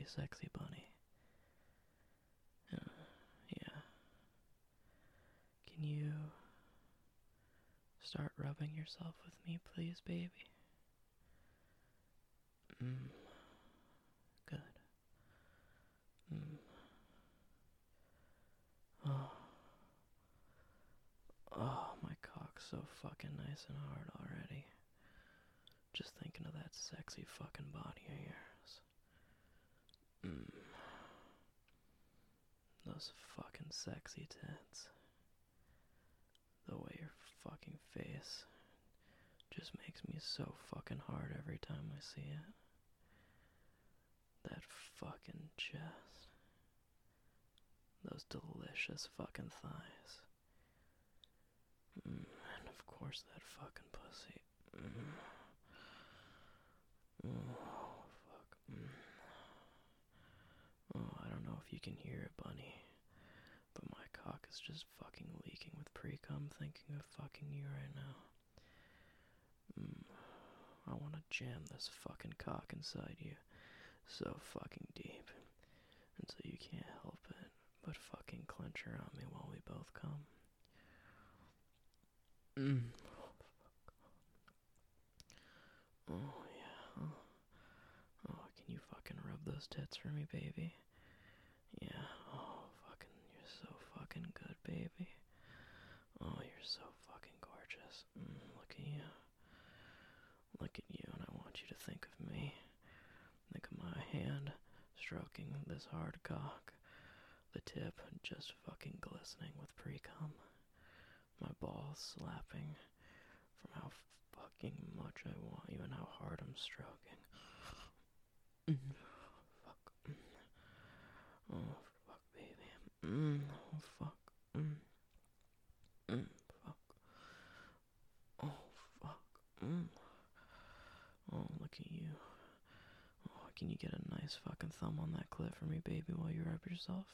pretty sexy bunny. Yeah. Can you start rubbing yourself with me, please, baby? Mm, good. Mm. Oh, oh, my cock's so fucking nice and hard already. Just thinking of that sexy fucking body of yours. Mm. Those fucking sexy tits. The way your fucking face just makes me so fucking hard every time I see it. That fucking chest. Those delicious fucking thighs. And of course that fucking pussy. Oh, fuck. Oh, I don't know if you can hear it, bunny, but my cock is just fucking leaking with pre-cum thinking of fucking you right now. I want to jam this fucking cock inside you so fucking deep until you can't help it but fucking clench around me while we both come. Oh, yeah. Oh, can you fucking rub those tits for me, baby? Yeah. Oh, fucking, you're so fucking good, baby. Oh, you're so fucking gorgeous. Look at you. Look at you, and I want you to think of me. Think of my hand stroking this hard cock. The tip just fucking glistening with pre-cum. My balls slapping from how fucking much I want you and how hard I'm stroking. Fuck. Oh, fuck, baby. Oh, fuck. Fuck. Oh, fuck. Oh, look at you. Oh, can you get a nice fucking thumb on that clit for me, baby, while you rub yourself?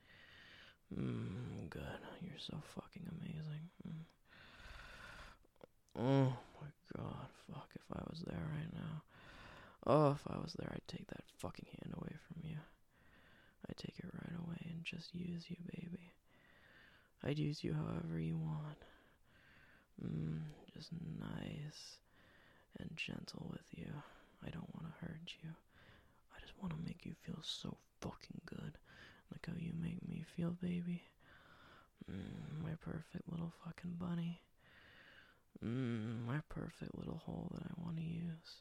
Good. You're so fucking amazing. Oh my god, fuck, if I was there right now. Oh, if I was there, I'd take that fucking hand away from you. I'd take it right away and just use you, baby. I'd use you however you want. Just nice and gentle with you. I don't want to hurt you. I just want to make you feel so fucking good. Like how you make me feel, baby. My perfect little fucking bunny. My perfect little hole that I want to use.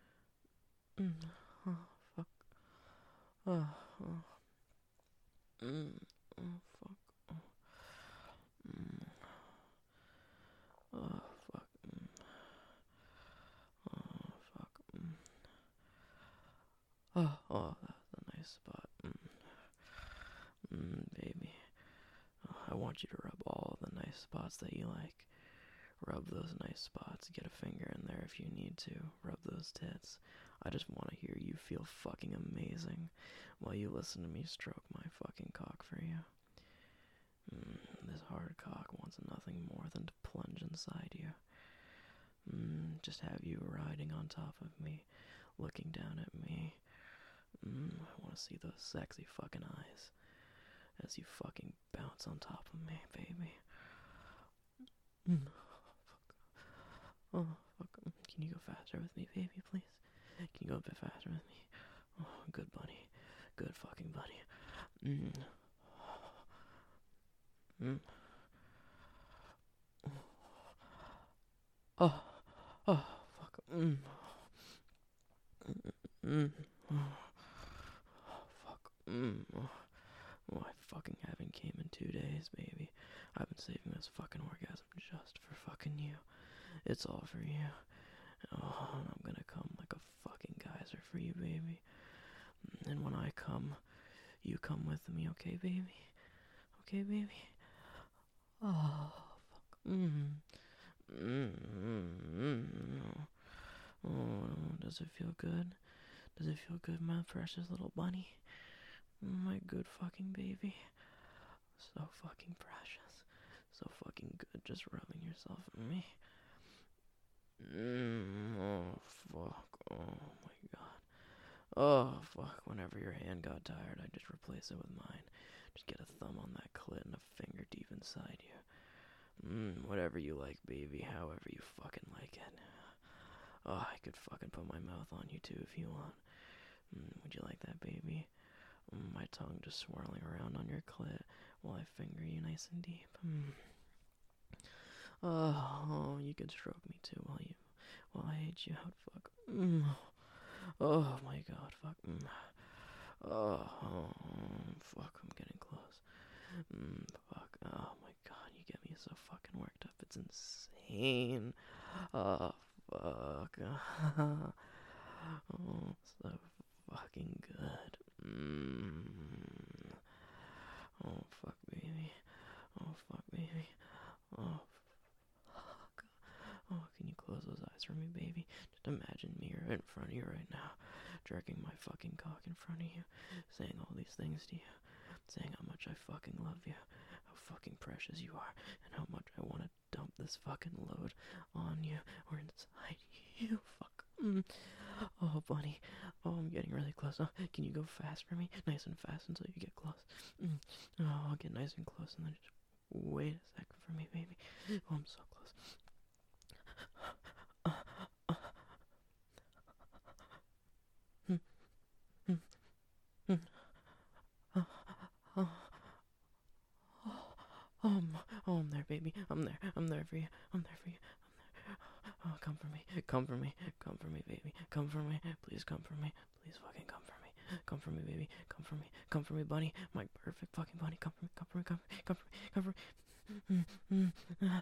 Oh, fuck. Oh, oh. Oh, fuck. Oh, fuck. Oh, fuck. Oh, that's a nice spot. Baby. Oh, I want you to rub all the nice spots that you like. Rub those nice spots. Get a finger in there if you need to. Rub those tits. I just want to hear you feel fucking amazing while you listen to me stroke my fucking cock for you. This hard cock wants nothing more than to plunge inside you. Just have you riding on top of me, looking down at me. I want to see those sexy fucking eyes as you fucking bounce on top of me, baby. Oh, fuck. Can you go faster with me, baby, please? Can you go a bit faster with me? Oh, good bunny. Good fucking bunny. Oh, oh, fuck. Oh, fuck. Oh, I fucking haven't came in 2 days, baby. I've been saving this fucking orgasm just for fucking you. It's all for you. Oh, and I'm gonna come like a fucking geyser for you, baby. And when I come, you come with me, okay, baby? Okay, baby? Oh, fuck. Oh, does it feel good? Does it feel good, my precious little bunny? My good fucking baby. So fucking precious. So fucking good just rubbing yourself in me. Oh, fuck. Oh, my God. Oh, fuck, whenever your hand got tired, I'd just replace it with mine. Just get a thumb on that clit and a finger deep inside you. Whatever you like, baby, however you fucking like it. Oh, I could fucking put my mouth on you too if you want. Would you like that, baby? My tongue just swirling around on your clit while I finger you nice and deep. Oh, you can stroke me too while I age you out. Fuck. Oh my god, fuck. Oh, fuck, I'm getting close. Fuck. Oh my god, you get me so fucking worked up. It's insane. Oh, fuck. Oh, so fucking good. Oh, fuck, baby. Oh, fuck, baby. Oh, fuck. Oh, can you close those eyes for me, baby? Just imagine me right in front of you right now, jerking my fucking cock in front of you, saying all these things to you, saying how much I fucking love you, how fucking precious you are, and how much I want to dump this fucking load on you or inside you. Fuck. Oh, bunny. Oh, I'm getting really close. Oh, can you go fast for me? Nice and fast until you get close. Oh, I'll get nice and close and then just wait a second for me, baby. Oh, I'm so close. I'm there, baby. I'm there. I'm there for you. I'm there for you. Oh, come for me. Come for me. Come for me, baby. Come for me. Please come for me. Please fucking come for me. Come for me, baby. Come for me. Come for me, bunny. My perfect fucking bunny. Come for me. Come for me. Come for me. Come for me. Come for me.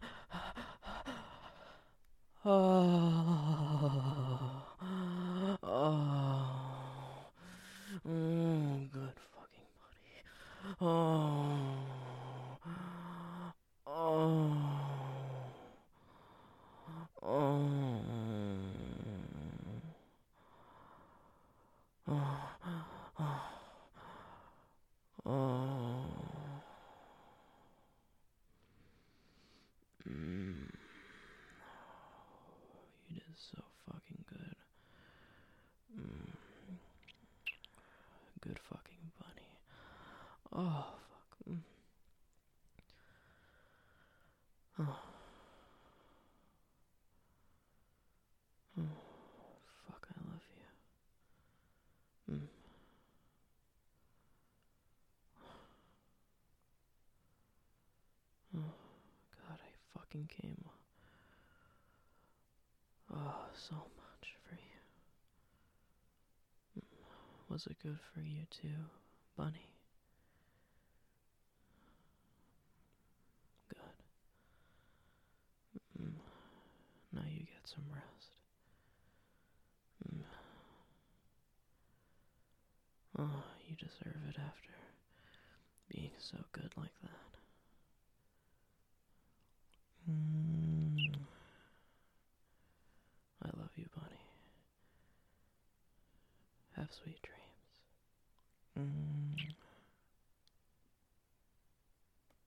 Good fucking bunny. You did so fucking good. Good fucking bunny. Oh, fuck. Fuck, I love you. Oh, God, I fucking came. Oh, so much for you. Was it good for you too, bunny? Good. Now you get some rest. Oh, you deserve it after being so good like that. I love you, bunny. Have sweet dreams.